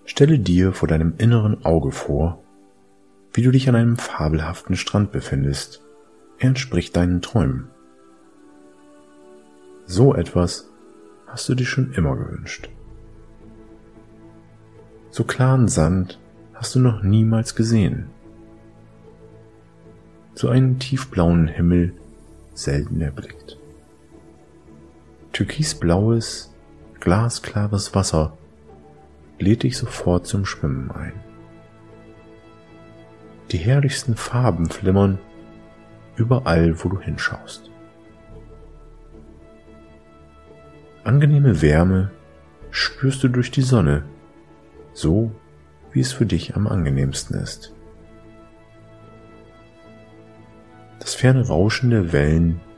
Stelle dir vor deinem inneren Auge vor, wie du dich an einem fabelhaften Strand befindest. Er entspricht deinen Träumen. So etwas hast du dir schon immer gewünscht. So klaren Sand hast du noch niemals gesehen. So einen tiefblauen Himmel selten erblickt. Türkisblaues, glasklares Wasser lädt dich sofort zum Schwimmen ein. Die herrlichsten Farben flimmern überall, wo du hinschaust. Angenehme Wärme spürst du durch die Sonne, so wie es für dich am angenehmsten ist. Das ferne Rauschen der Wellen